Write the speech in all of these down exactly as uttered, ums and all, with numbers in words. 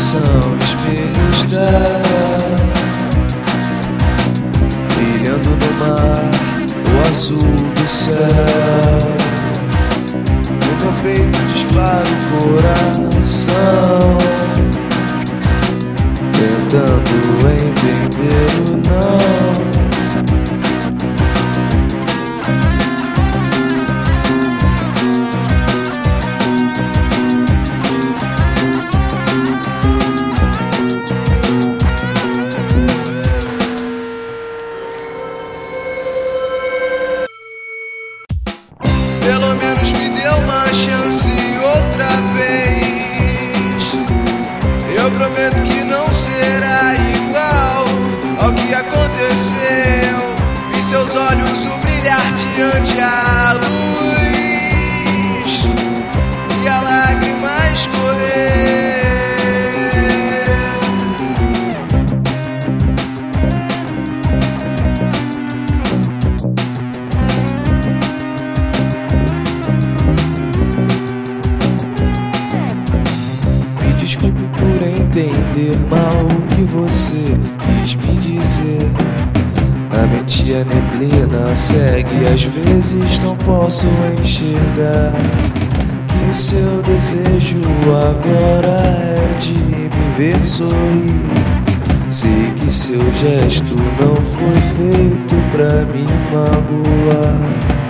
são espelhos dela, brilhando no mar, o azul do céu. No meu peito dispara o coração, tentando entender o não. Pelo menos me dê uma chance outra vez. Eu prometo que não será igual ao que aconteceu. Vi seus olhos o brilhar diante a luz e a lágrima escorrer. Desculpe por entender mal o que você quis me dizer. A mente e a neblina segue, às vezes não posso enxergar que o seu desejo agora é de me ver sorrir. Sei que seu gesto não foi feito pra me magoar.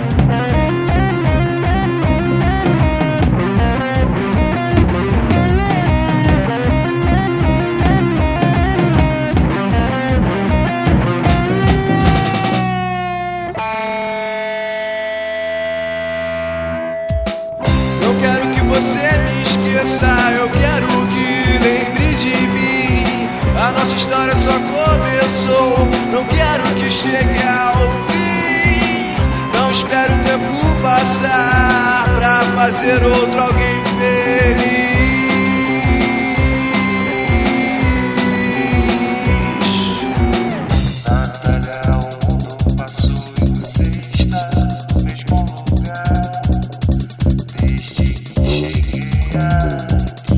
Não quero que você me esqueça, eu quero que lembre de mim. A nossa história só começou, não quero que chegue ao fim. Não espero o tempo passar pra fazer outro alguém feliz. Natália, o mundo passou e você está no mesmo lugar desde que cheguei aqui.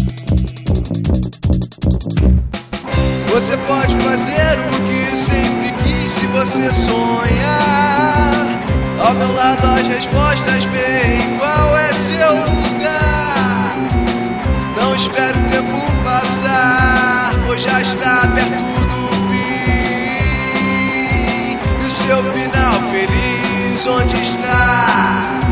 Você pode fazer o que sempre quis se você sonhar. Ao meu lado as respostas vêm, qual é seu lugar? Não espere o tempo passar, pois já está perto do fim. E o seu final feliz onde está?